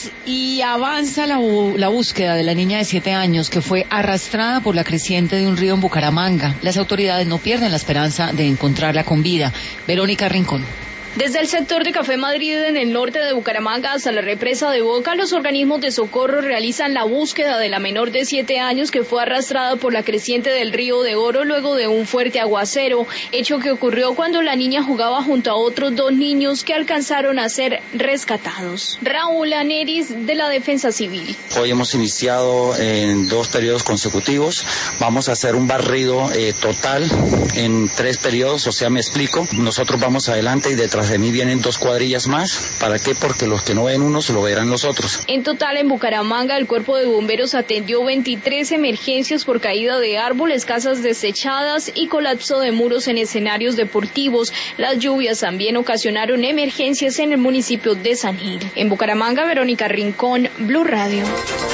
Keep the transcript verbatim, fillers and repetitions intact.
Y avanza la, bu- la búsqueda de la niña de siete años que fue arrastrada por la creciente de un río en Bucaramanga. Las autoridades no pierden la esperanza de encontrarla con vida. Verónica Rincón. Desde el sector de Café Madrid en el norte de Bucaramanga hasta la represa de Boca, los organismos de socorro realizan la búsqueda de la menor de siete años que fue arrastrada por la creciente del río de Oro luego de un fuerte aguacero, hecho que ocurrió cuando la niña jugaba junto a otros dos niños que alcanzaron a ser rescatados. Raúl Aneris, de la Defensa Civil. Hoy hemos iniciado en dos periodos consecutivos. Vamos a hacer un barrido eh, total en tres periodos, o sea, me explico. Nosotros vamos adelante y detrás de mí vienen dos cuadrillas más. ¿Para qué? Porque los que no ven unos lo verán los otros. En total, en Bucaramanga, el Cuerpo de Bomberos atendió veintitrés emergencias por caída de árboles, casas desechadas y colapso de muros en escenarios deportivos. Las lluvias también ocasionaron emergencias en el municipio de San Gil. En Bucaramanga, Verónica Rincón, Blue Radio.